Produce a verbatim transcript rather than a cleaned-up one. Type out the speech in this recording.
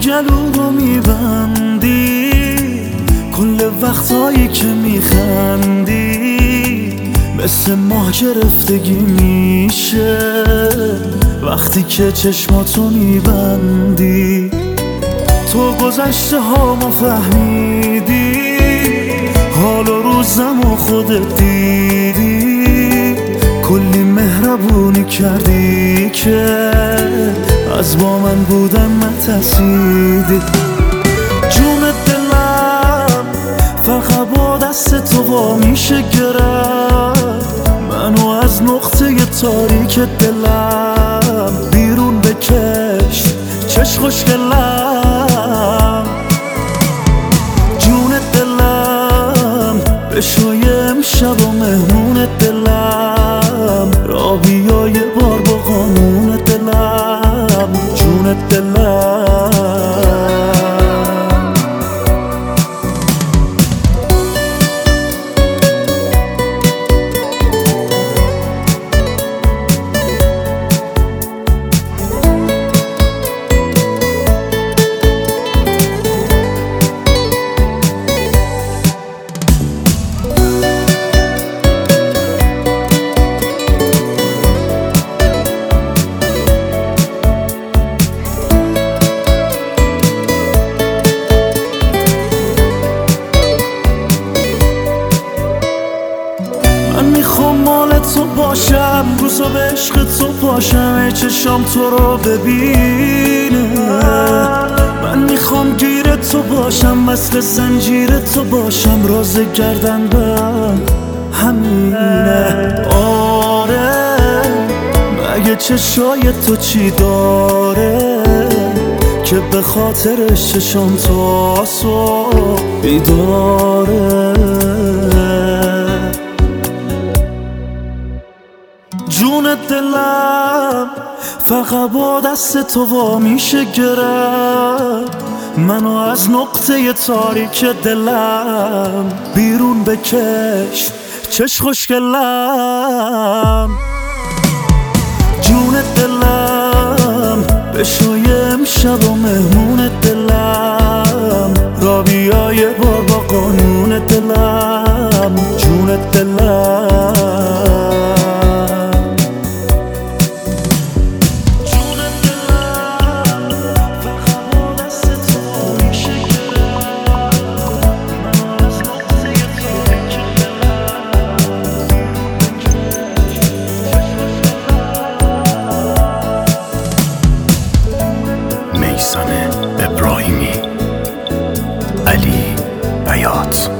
گلو رو میبندی، کل وقتایی که میخندی مثل ماه گرفتگی میشه وقتی که چشماتو میبندی. تو گذشته هامو فهمیدی، حال و روزم و خودت دیدی، کلی مهربونی کردی که از با من بودن نترسیدی. جون دلم فقط با دست تو وا میشه گرفت، منو از نقطه تاریک دلم بیرون بکش چش خوشگلم. جون دلم بشوی امشب و مهمون دلم، را بیا یه بار با قانون دلم. جون دلم مال تو باشم، روزا به عشق تو باشم، ای چشام تو رو ببینه. من میخوام گیر تو باشم، مثل زنجیر تو باشم، راز گردن به همینه. آره مگه چشای تو چی داره که به خاطرش چشام تو آسو بیداره. جون دلم فقط با دست تو وا میشه گرفت، منو از نقطه تاریک دلم بیرون بکش چش خوشگلم. جون دلم بشوی امشب و مهمون دلم، را بیا یه بار با قانون دلم. جون دلم میثم ابراهیمی، علی بیات.